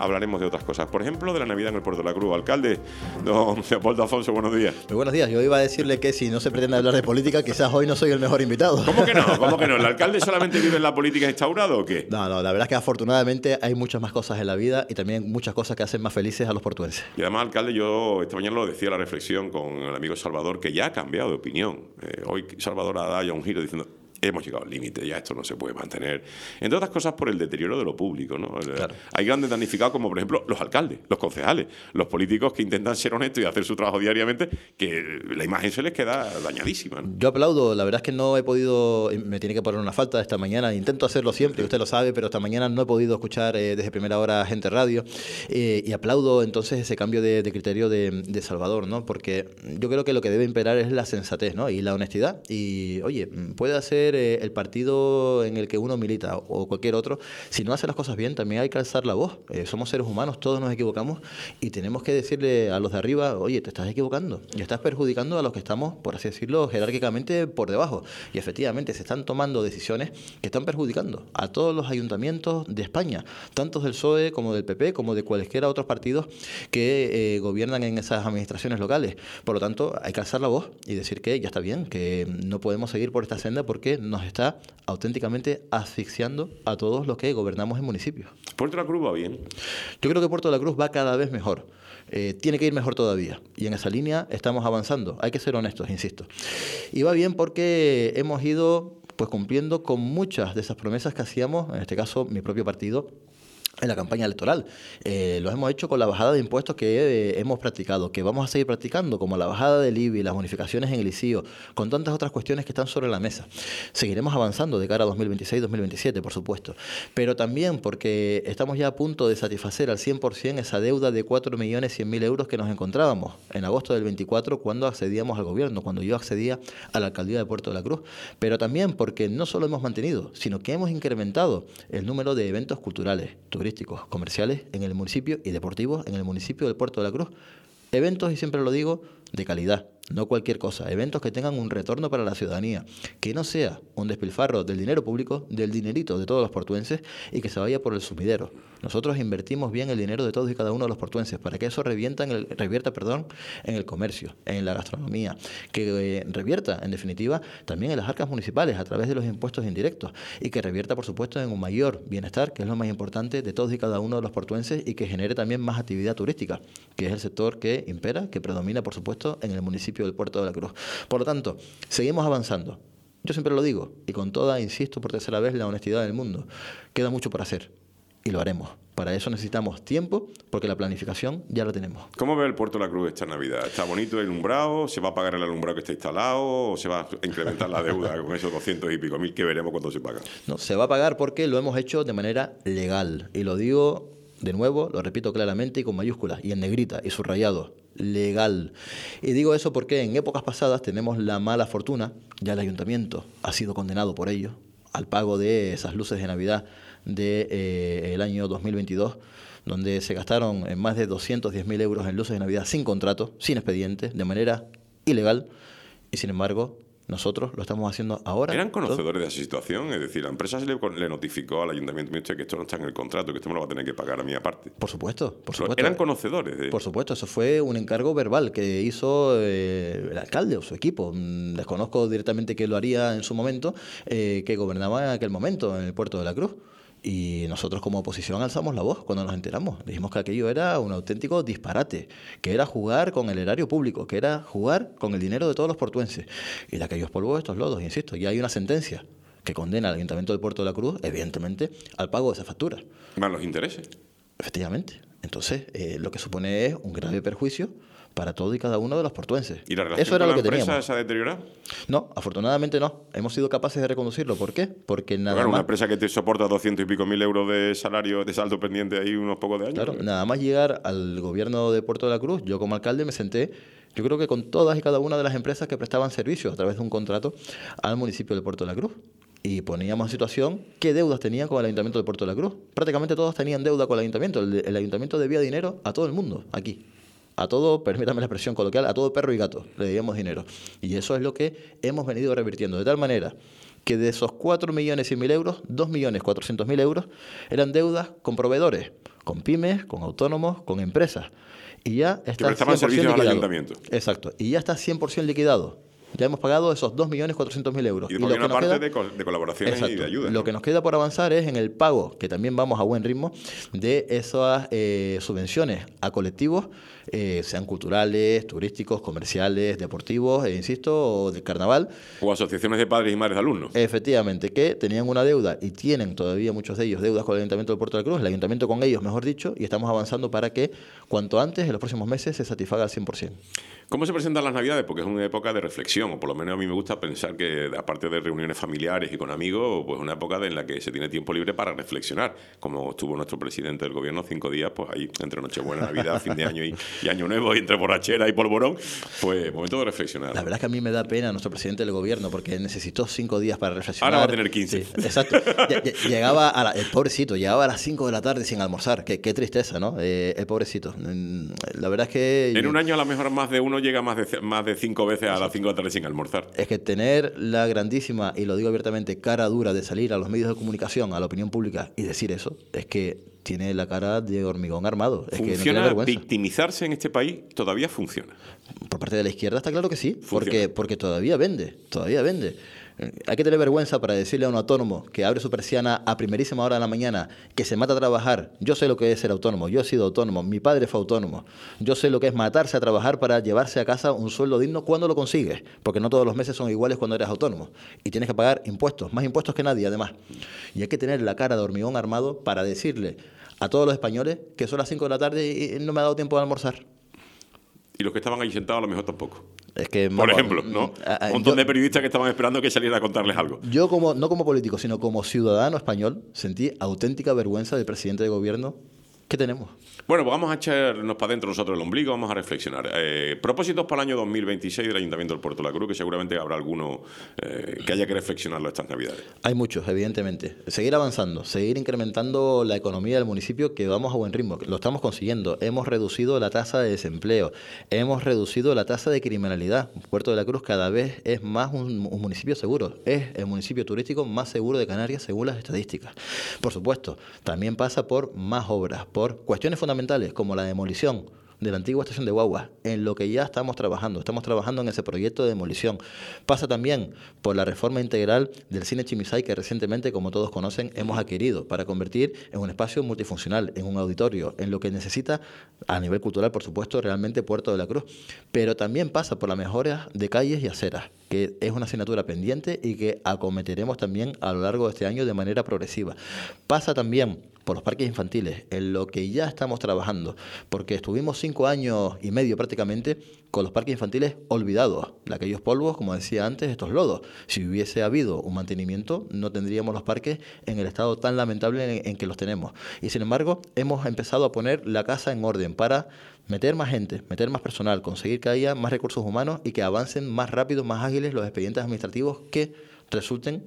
hablaremos de otras cosas. Por ejemplo, de la Navidad en el Puerto de la Cruz. Alcalde, don Leopoldo Afonso, buenos días. Muy buenos días. Yo iba a decirle que si no se pretende hablar de política, quizás hoy no soy el mejor invitado. ¿Cómo que no? ¿Cómo que no? ¿El alcalde solamente vive en la política instaurada o qué? No, la verdad es que afortunadamente hay muchas más cosas en la vida y también muchas cosas que hacen más felices a los portuenses. Y además, alcalde, yo esta mañana lo decía en la reflexión con el amigo Salvador, que ya ha cambiado de opinión. Hoy Salvador ha dado ya un giro diciendo: hemos llegado al límite, ya esto no se puede mantener. Entre otras cosas por el deterioro de lo público, ¿no? Claro. Hay grandes damnificados como, por ejemplo, los alcaldes, los concejales, los políticos que intentan ser honestos y hacer su trabajo diariamente, que la imagen se les queda dañadísima, ¿no? Yo aplaudo, la verdad es que no he podido, me tiene que poner una falta esta mañana, intento hacerlo siempre, usted lo sabe, pero esta mañana no he podido escuchar desde primera hora Gente Radio, y aplaudo entonces ese cambio de criterio de Salvador, ¿no? Porque yo creo que lo que debe imperar es la sensatez, ¿no? Y la honestidad. Y oye, puede hacer el partido en el que uno milita o cualquier otro, si no hace las cosas bien, también hay que alzar la voz. Somos seres humanos, todos nos equivocamos y tenemos que decirle a los de arriba: oye, te estás equivocando y estás perjudicando a los que estamos, por así decirlo, jerárquicamente por debajo. Y efectivamente se están tomando decisiones que están perjudicando a todos los ayuntamientos de España, tanto del PSOE como del PP, como de cualesquiera otros partidos que gobiernan en esas administraciones locales. Por lo tanto, hay que alzar la voz y decir que ya está bien, que no podemos seguir por esta senda porque nos está auténticamente asfixiando a todos los que gobernamos en municipios. ¿Puerto de la Cruz va bien? Yo creo que Puerto de la Cruz va cada vez mejor. Tiene que ir mejor todavía. Y en esa línea estamos avanzando. Hay que ser honestos, insisto. Y va bien porque hemos ido pues cumpliendo con muchas de esas promesas que hacíamos, en este caso mi propio partido, en la campaña electoral. Lo hemos hecho con la bajada de impuestos que hemos practicado, que vamos a seguir practicando, como la bajada del IBI, las bonificaciones en el ICIO, con tantas otras cuestiones que están sobre la mesa. Seguiremos avanzando de cara a 2026-2027, por supuesto, pero también porque estamos ya a punto de satisfacer al 100% esa deuda de 4.100.000 euros que nos encontrábamos en agosto del 24 cuando accedíamos al gobierno, cuando yo accedía a la alcaldía de Puerto de la Cruz, pero también porque no solo hemos mantenido, sino que hemos incrementado el número de eventos culturales, turísticos, comerciales en el municipio y deportivos en el municipio del Puerto de la Cruz. Eventos, y siempre lo digo, de calidad, no cualquier cosa. Eventos que tengan un retorno para la ciudadanía, que no sea un despilfarro del dinero público, del dinerito de todos los portuenses y que se vaya por el sumidero. Nosotros invertimos bien el dinero de todos y cada uno de los portuenses para que eso revierta en el comercio, en la gastronomía, que revierta, en definitiva, también en las arcas municipales a través de los impuestos indirectos y que revierta, por supuesto, en un mayor bienestar, que es lo más importante de todos y cada uno de los portuenses, y que genere también más actividad turística, que es el sector que impera, que predomina, por supuesto, en el municipio del Puerto de la Cruz. Por lo tanto, seguimos avanzando. Yo siempre lo digo, y con toda, insisto por tercera vez, la honestidad del mundo. Queda mucho por hacer, y lo haremos. Para eso necesitamos tiempo, porque la planificación ya la tenemos. ¿Cómo ve el Puerto de la Cruz esta Navidad? ¿Está bonito el alumbrado? ¿Se va a pagar el alumbrado que está instalado? ¿O se va a incrementar la deuda con esos 200 y pico mil que veremos cuando se paga? No, se va a pagar porque lo hemos hecho de manera legal. Y lo digo de nuevo, lo repito claramente y con mayúsculas, y en negrita y subrayado: legal. Y digo eso porque en épocas pasadas tenemos la mala fortuna, ya el ayuntamiento ha sido condenado por ello, al pago de esas luces de Navidad del año 2022, donde se gastaron en más de 210.000 euros en luces de Navidad sin contrato, sin expediente, de manera ilegal, y sin embargo nosotros lo estamos haciendo ahora. ¿Eran conocedores de esa situación? Es decir, la empresa le notificó al ayuntamiento: mire usted, que esto no está en el contrato, que esto me lo va a tener que pagar a mí aparte. Por supuesto, por supuesto. ¿Eran conocedores de...? Por supuesto, eso fue un encargo verbal que hizo el alcalde o su equipo. Desconozco directamente quién lo haría en su momento, que gobernaba en aquel momento en el Puerto de la Cruz. Y nosotros como oposición alzamos la voz cuando nos enteramos. Dijimos que aquello era un auténtico disparate, que era jugar con el erario público, que era jugar con el dinero de todos los portuenses. Y de aquellos polvos estos lodos, insisto, ya hay una sentencia que condena al Ayuntamiento del Puerto de la Cruz, evidentemente, al pago de esa factura. ¿Más los intereses? Efectivamente. Entonces, lo que supone es un grave perjuicio para todo y cada uno de los portuenses. ¿Y la relación Eso era con lo la que empresa teníamos. se ha deteriorado? No, afortunadamente no. Hemos sido capaces de reconducirlo. ¿Por qué? Porque nada Claro, más... una empresa que te soporta 200 y pico mil euros de salario, de saldo pendiente ahí unos pocos de años. Claro, nada más llegar al gobierno de Puerto de la Cruz, yo como alcalde me senté, yo creo que con todas y cada una de las empresas que prestaban servicios a través de un contrato al municipio de Puerto de la Cruz. Y poníamos en situación qué deudas tenían con el Ayuntamiento de Puerto de la Cruz. Prácticamente todos tenían deuda con el Ayuntamiento. El Ayuntamiento debía dinero a todo el mundo, aquí. A todo, permítame la expresión coloquial, a todo perro y gato le debíamos dinero. Y eso es lo que hemos venido revirtiendo. De tal manera que de esos 4.100.000 euros, 2.400.000 euros eran deudas con proveedores con pymes, con autónomos, con empresas. Y ya está 100% servicios al liquidado. ayuntamiento. Exacto. Y ya está 100% liquidado. Ya hemos pagado esos 2.400.000 euros. Y después hay una parte de colaboraciones y de ayuda. Lo que nos queda por avanzar es en el pago, que también vamos a buen ritmo, de esas subvenciones a colectivos, sean culturales, turísticos, comerciales, deportivos, insisto, o de carnaval. O asociaciones de padres y madres de alumnos. Efectivamente, que tenían una deuda y tienen todavía muchos de ellos deudas con el Ayuntamiento del Puerto de la Cruz, el Ayuntamiento con ellos, mejor dicho, y estamos avanzando para que cuanto antes, en los próximos meses, se satisfaga al 100%. ¿Cómo se presentan las Navidades? Porque es una época de reflexión, o por lo menos a mí me gusta pensar que, aparte de reuniones familiares y con amigos, pues una época en la que se tiene tiempo libre para reflexionar. Como estuvo nuestro presidente del gobierno 5 días, pues ahí, entre Nochebuena, Navidad, fin de año y Año Nuevo, y entre borrachera y polvorón, pues momento de reflexionar. La verdad es que a mí me da pena nuestro presidente del gobierno, porque necesitó 5 días para reflexionar. Ahora va a tener 15. Sí, exacto. Llegaba el pobrecito, llegaba a las 5 de la tarde sin almorzar. Qué tristeza, ¿no? El pobrecito. La verdad es que... En un año a lo mejor más de uno llega más de 5 veces a las 5 de la tarde sin almorzar. Es que tener la grandísima, y lo digo abiertamente, cara dura de salir a los medios de comunicación, a la opinión pública y decir eso, es que tiene la cara de hormigón armado. Es que no tiene vergüenza. Victimizarse en este país todavía funciona. Por parte de la izquierda está claro que sí, porque todavía vende. Hay que tener vergüenza para decirle a un autónomo que abre su persiana a primerísima hora de la mañana, que se mata a trabajar. Yo sé lo que es ser autónomo, yo he sido autónomo, mi padre fue autónomo. Yo sé lo que es matarse a trabajar para llevarse a casa un sueldo digno cuando lo consigues, porque no todos los meses son iguales cuando eres autónomo. Y tienes que pagar impuestos, más impuestos que nadie además. Y hay que tener la cara de hormigón armado para decirle a todos los españoles que son las 5 de la tarde y no me ha dado tiempo de almorzar. Y los que estaban allí sentados a lo mejor tampoco. Es que, por ejemplo, ¿no? Un montón de periodistas que estaban esperando que saliera a contarles algo. Yo, no como político, sino como ciudadano español, sentí auténtica vergüenza del presidente de gobierno que tenemos. Bueno, pues vamos a echarnos para adentro nosotros el ombligo, vamos a reflexionar. Propósitos para el año 2026 del Ayuntamiento del Puerto de la Cruz, que seguramente habrá alguno que haya que reflexionarlo estas Navidades. Hay muchos, evidentemente. Seguir avanzando, seguir incrementando la economía del municipio, que vamos a buen ritmo, lo estamos consiguiendo. Hemos reducido la tasa de desempleo, hemos reducido la tasa de criminalidad. Puerto de la Cruz cada vez es más un municipio seguro. Es el municipio turístico más seguro de Canarias según las estadísticas. Por supuesto, también pasa por más obras, por cuestiones fundamentales como la demolición de la antigua estación de guaguas, en lo que ya estamos trabajando en ese proyecto de demolición. Pasa también por la reforma integral del cine Chimisay, que recientemente, como todos conocen, hemos adquirido para convertir en un espacio multifuncional, en un auditorio, en lo que necesita a nivel cultural, por supuesto, realmente Puerto de la Cruz. Pero también pasa por la mejora de calles y aceras, que es una asignatura pendiente y que acometeremos también a lo largo de este año de manera progresiva. Pasa también por los parques infantiles, en lo que ya estamos trabajando, porque estuvimos 5 años y medio prácticamente con los parques infantiles olvidados, aquellos polvos, como decía antes, estos lodos. Si hubiese habido un mantenimiento, no tendríamos los parques en el estado tan lamentable en que los tenemos. Y sin embargo, hemos empezado a poner la casa en orden para meter más gente, meter más personal, conseguir que haya más recursos humanos y que avancen más rápido, más ágiles los expedientes administrativos que resulten,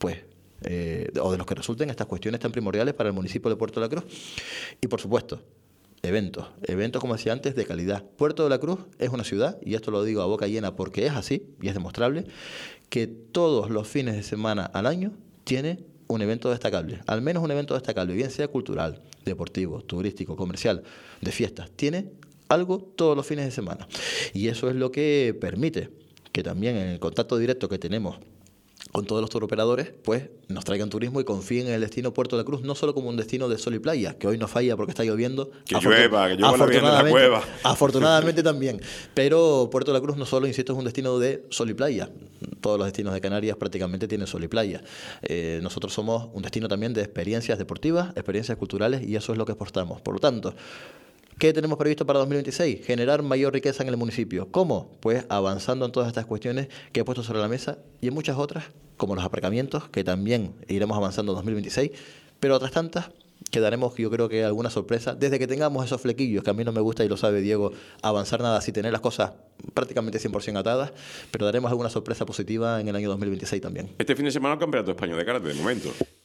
o de los que resulten estas cuestiones tan primordiales para el municipio de Puerto de la Cruz. Y por supuesto, eventos, como decía antes, de calidad. Puerto de la Cruz es una ciudad, y esto lo digo a boca llena porque es así y es demostrable, que todos los fines de semana al año tiene un evento destacable, al menos un evento destacable, bien sea cultural, deportivo, turístico, comercial, de fiestas. Tiene algo todos los fines de semana. Y eso es lo que permite que también en el contacto directo que tenemos con todos los turoperadores, pues nos traigan turismo y confíen en el destino Puerto de la Cruz, no solo como un destino de sol y playa, que hoy no falla porque está lloviendo. Que llueva la bien de la cueva. Afortunadamente también. Pero Puerto de la Cruz no solo, insisto, es un destino de sol y playa. Todos los destinos de Canarias prácticamente tienen sol y playa. Nosotros somos un destino también de experiencias deportivas, experiencias culturales, y eso es lo que exportamos. Por lo tanto, ¿qué tenemos previsto para 2026? Generar mayor riqueza en el municipio. ¿Cómo? Pues avanzando en todas estas cuestiones que he puesto sobre la mesa y en muchas otras, como los aparcamientos, que también iremos avanzando en 2026, pero otras tantas que daremos, yo creo que alguna sorpresa, desde que tengamos esos flequillos, que a mí no me gusta, y lo sabe Diego, avanzar nada sin tener las cosas prácticamente 100% atadas, pero daremos alguna sorpresa positiva en el año 2026 también. Este fin de semana el Campeonato Español de Karate, de momento.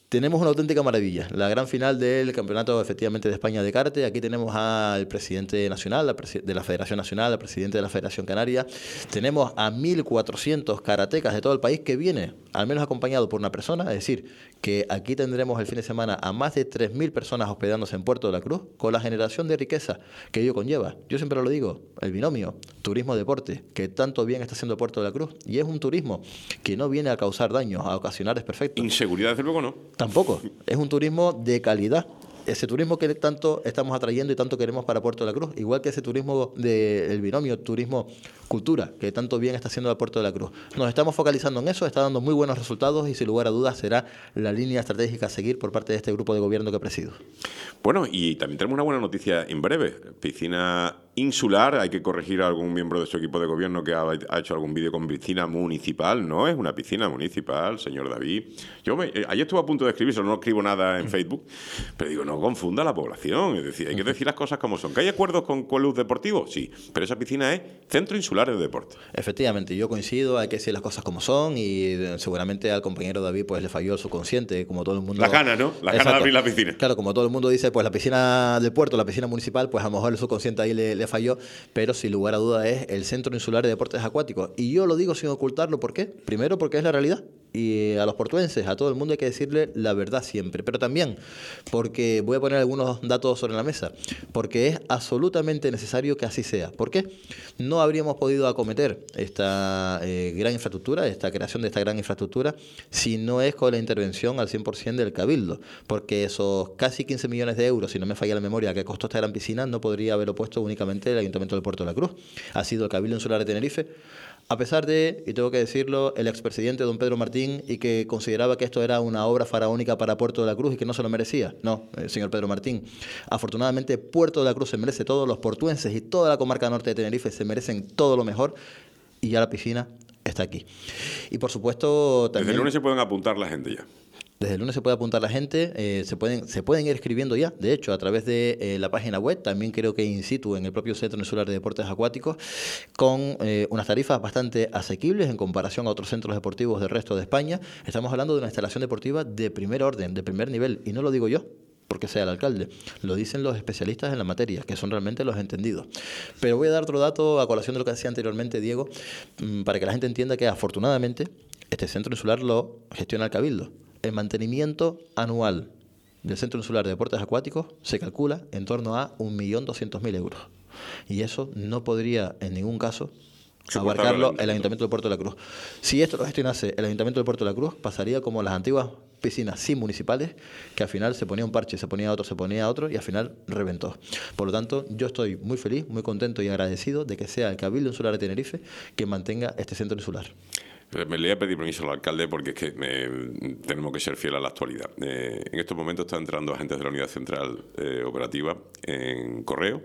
Tenemos una auténtica maravilla. La gran final del campeonato, efectivamente, de España de karate. Aquí tenemos al presidente nacional, de la Federación Nacional, al presidente de la Federación Canaria. Tenemos a 1.400 karatecas de todo el país que viene, al menos acompañado por una persona. Es decir, que aquí tendremos el fin de semana a más de 3.000 personas hospedándose en Puerto de la Cruz, con la generación de riqueza que ello conlleva. Yo siempre lo digo, el binomio turismo-deporte, que tanto bien está haciendo Puerto de la Cruz. Y es un turismo que no viene a causar daños, a ocasionar desperfectos. Inseguridad, desde luego, no. Tampoco. Es un turismo de calidad. Ese turismo que tanto estamos atrayendo y tanto queremos para Puerto de la Cruz, igual que ese turismo del binomio turismo-cultura, que tanto bien está haciendo el Puerto de la Cruz. Nos estamos focalizando en eso, está dando muy buenos resultados y sin lugar a dudas será la línea estratégica a seguir por parte de este grupo de gobierno que presido. Bueno, y también tenemos una buena noticia en breve. Piscina insular, hay que corregir a algún miembro de su equipo de gobierno que ha hecho algún vídeo con piscina municipal. No es una piscina municipal, señor David. Ayer estuve a punto de escribir, no escribo nada en Facebook, pero digo, no confunda a la población. Es decir, hay que decir las cosas como son. ¿Que hay acuerdos con clubes deportivos? Sí, pero esa piscina es Centro Insular de Deporte. Efectivamente, yo coincido, hay que decir las cosas como son y seguramente al compañero David pues le falló el subconsciente, como todo el mundo... Las ganas, ¿no? Las ganas de abrir la piscina. Claro, como todo el mundo dice, pues la piscina del puerto, la piscina municipal, pues a lo mejor el subconsciente ahí le falló, pero sin lugar a duda es el Centro Insular de Deportes Acuáticos. Y yo lo digo sin ocultarlo, ¿por qué? Primero porque es la realidad. Y a los portuenses, a todo el mundo hay que decirle la verdad siempre. Pero también porque voy a poner algunos datos sobre la mesa, porque es absolutamente necesario que así sea. ¿Por qué? No habríamos podido acometer esta gran infraestructura, esta creación de esta gran infraestructura, si no es con la intervención al 100% del Cabildo. Porque esos casi 15 millones de euros, si no me falla la memoria, que costó esta gran piscina, no podría haberlo puesto únicamente el Ayuntamiento del Puerto de la Cruz. Ha sido el Cabildo Insular de Tenerife. A pesar de, y tengo que decirlo, el expresidente don Pedro Martín, y que consideraba que esto era una obra faraónica para Puerto de la Cruz y que no se lo merecía. No, señor Pedro Martín. Afortunadamente, Puerto de la Cruz se merece todo, los portuenses y toda la comarca norte de Tenerife se merecen todo lo mejor, y ya la piscina está aquí. Y por supuesto también... Desde el lunes se pueden apuntar la gente ya. Desde el lunes se puede apuntar la gente, se pueden ir escribiendo ya, de hecho, a través de la página web, también creo que in situ en el propio Centro Insular de Deportes Acuáticos, con unas tarifas bastante asequibles en comparación a otros centros deportivos del resto de España. Estamos hablando de una instalación deportiva de primer orden, de primer nivel, y no lo digo yo, porque sea el alcalde, lo dicen los especialistas en la materia, que son realmente los entendidos. Pero voy a dar otro dato a colación de lo que decía anteriormente Diego, para que la gente entienda que afortunadamente este Centro Insular lo gestiona el Cabildo. El mantenimiento anual del Centro Insular de Deportes Acuáticos se calcula en torno a 1.200.000 euros. Y eso no podría en ningún caso abarcarlo el Ayuntamiento del Puerto de la Cruz. Si esto lo gestionase el Ayuntamiento del Puerto de la Cruz, pasaría como las antiguas piscinas sin municipales, que al final se ponía un parche, se ponía otro y al final reventó. Por lo tanto, yo estoy muy feliz, muy contento y agradecido de que sea el Cabildo Insular de Tenerife quien mantenga este centro insular. Me le voy a pedir permiso al alcalde porque es que tenemos que ser fieles a la actualidad. En estos momentos están entrando agentes de la Unidad Central Operativa en Correo,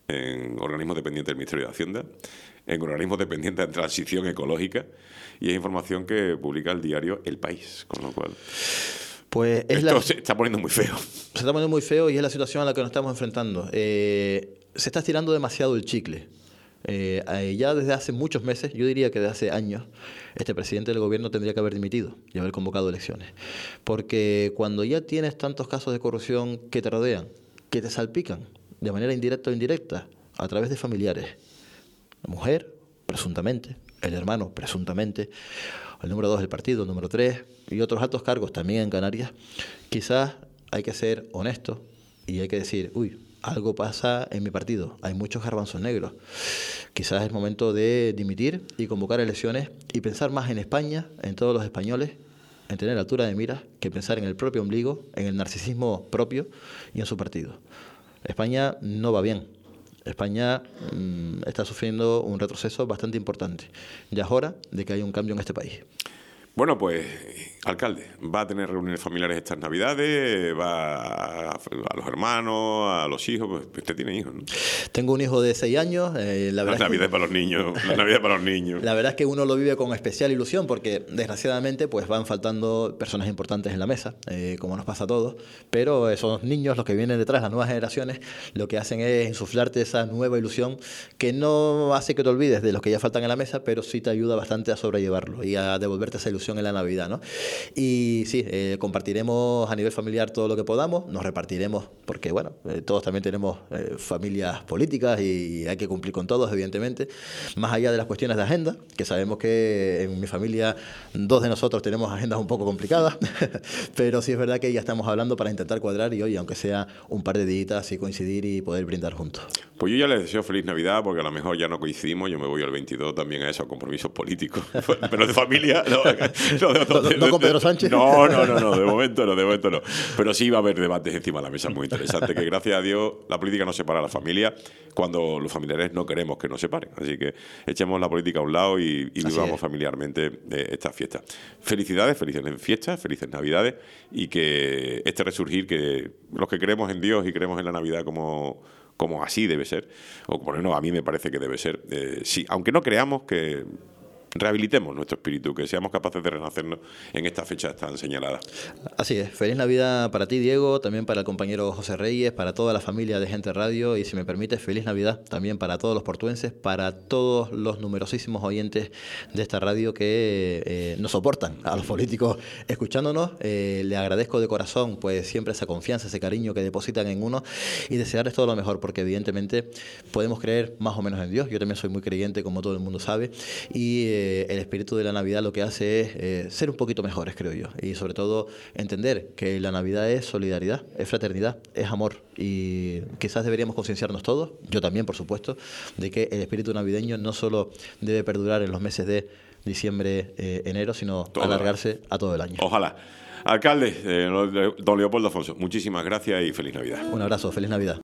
en organismos dependientes del Ministerio de Hacienda, en organismos dependientes de Transición Ecológica, y es información que publica el diario El País, con lo cual... Pues esto se está poniendo muy feo. Se está poniendo muy feo y es la situación a la que nos estamos enfrentando. Se está estirando demasiado el chicle. Ya desde hace muchos meses, yo diría que desde hace años, este presidente del gobierno tendría que haber dimitido y haber convocado elecciones. Porque cuando ya tienes tantos casos de corrupción que te rodean, que te salpican de manera indirecta o indirecta a través de familiares, la mujer, presuntamente, el hermano, presuntamente, el número 2 del partido, el número 3 y otros altos cargos también en Canarias, quizás hay que ser honesto y hay que decir, algo pasa en mi partido, hay muchos garbanzos negros. Quizás es momento de dimitir y convocar elecciones y pensar más en España, en todos los españoles, en tener altura de miras, que pensar en el propio ombligo, en el narcisismo propio y en su partido. España no va bien. España está sufriendo un retroceso bastante importante. Ya es hora de que haya un cambio en este país. Bueno, pues, alcalde, va a tener reuniones familiares estas Navidades, va a los hermanos, a los hijos. Pues usted tiene hijos, ¿no? Tengo un hijo de 6 años. La Navidad para los niños, la Navidad para los niños. La verdad es que uno lo vive con especial ilusión porque, desgraciadamente, pues van faltando personas importantes en la mesa, como nos pasa a todos. Pero esos niños, los que vienen detrás, las nuevas generaciones, lo que hacen es insuflarte esa nueva ilusión que no hace que te olvides de los que ya faltan en la mesa, pero sí te ayuda bastante a sobrellevarlo y a devolverte esa ilusión ilusión en la Navidad, ¿no? Y sí, compartiremos a nivel familiar todo lo que podamos, nos repartiremos, porque bueno, todos también tenemos familias políticas y hay que cumplir con todos, evidentemente, más allá de las cuestiones de agenda, que sabemos que en mi familia 2 de nosotros tenemos agendas un poco complicadas, pero sí es verdad que ya estamos hablando para intentar cuadrar y, oye, aunque sea un par de días y coincidir y poder brindar juntos. Pues yo ya les deseo feliz Navidad, porque a lo mejor ya no coincidimos, yo me voy al 22 también a esos compromisos políticos, pero de familia, no con Pedro Sánchez. No, de momento no. Pero sí va a haber debates encima de la mesa muy interesantes, que gracias a Dios la política no separa a la familia cuando los familiares no queremos que nos separen. Así que echemos la política a un lado y vivamos familiarmente estas fiestas. Felicidades, felices fiestas, felices Navidades, y que este resurgir, que los que creemos en Dios y creemos en la Navidad como así debe ser, o por lo menos a mí me parece que debe ser, sí, aunque no creamos, que rehabilitemos nuestro espíritu, que seamos capaces de renacernos en estas fechas tan señaladas. Así es. Feliz Navidad para ti, Diego, también para el compañero José Reyes, para toda la familia de Gente Radio, y si me permites, feliz Navidad también para todos los portuenses, para todos los numerosísimos oyentes de esta radio que nos soportan a los políticos escuchándonos. Le agradezco de corazón pues siempre esa confianza, ese cariño que depositan en uno, y desearles todo lo mejor, porque evidentemente podemos creer más o menos en Dios. Yo también soy muy creyente, como todo el mundo sabe, y el espíritu de la Navidad lo que hace es ser un poquito mejores, creo yo, y sobre todo entender que la Navidad es solidaridad, es fraternidad, es amor, y quizás deberíamos concienciarnos todos, yo también por supuesto, de que el espíritu navideño no solo debe perdurar en los meses de diciembre, enero, sino alargarse a todo el año. Ojalá. Alcalde, don Leopoldo Afonso, muchísimas gracias y feliz Navidad. Un abrazo, feliz Navidad.